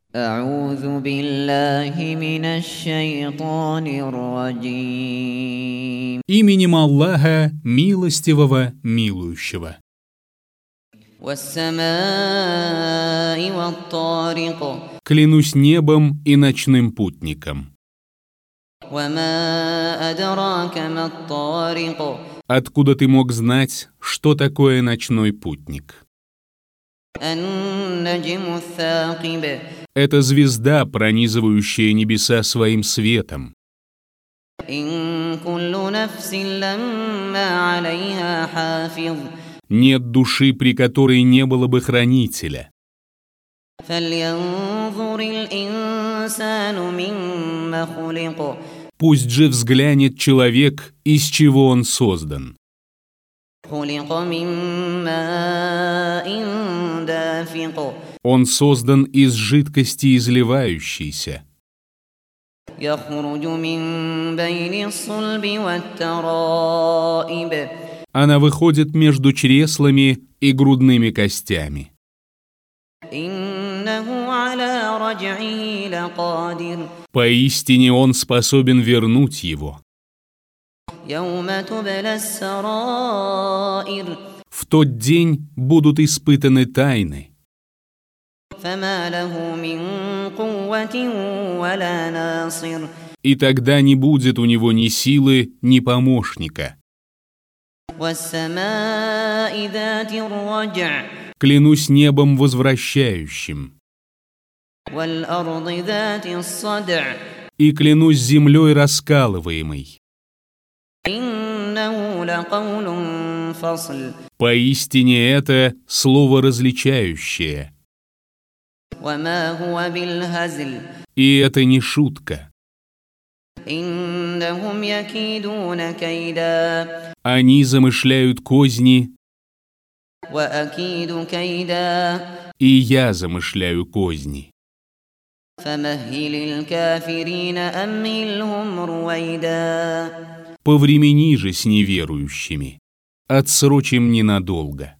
أعوذ بالله من الشيطان الرجيم. Именем Аллаха, милостивого, милующего. والسماء والطارق. Клянусь небом и ночным путником. وما أدراك ما الطارق. Откуда ты мог знать, что такое ночной путник? النجم الثاقب. Это звезда, пронизывающая небеса своим светом. إن كل نفس لما عليها حافظ. Нет души, при которой не было бы хранителя. فلينظر الإنسان مما خلق. Пусть же взглянет человек, из чего он создан. خلق من ماء دافق. Он создан из жидкости изливающейся. يخرج من بين الصلب والترائب. Она выходит между чреслами и грудными костями. إنه على رجعه لقادر. Поистине он способен вернуть его. يوم تبلى السرائر. В тот день будут испытаны тайны. فما له من قوة ولا ناصر. И тогда не будет у него ни силы, ни помощника. والسماء ذات الرجع. Клянусь небом возвращающим. والأرض ذات الصدع. И клянусь землей раскалываемой. إنه لقول فصل. Поистине это слово различающее. وما هو بالهزل. И это не шутка. إنهم يكيدون كيدا. Они замышляют козни, وأكيد كيدا. и я замышляю козни. فمهل الكافرين أمهلهم رويدا. Повремени же с неверующими, отсрочим ненадолго.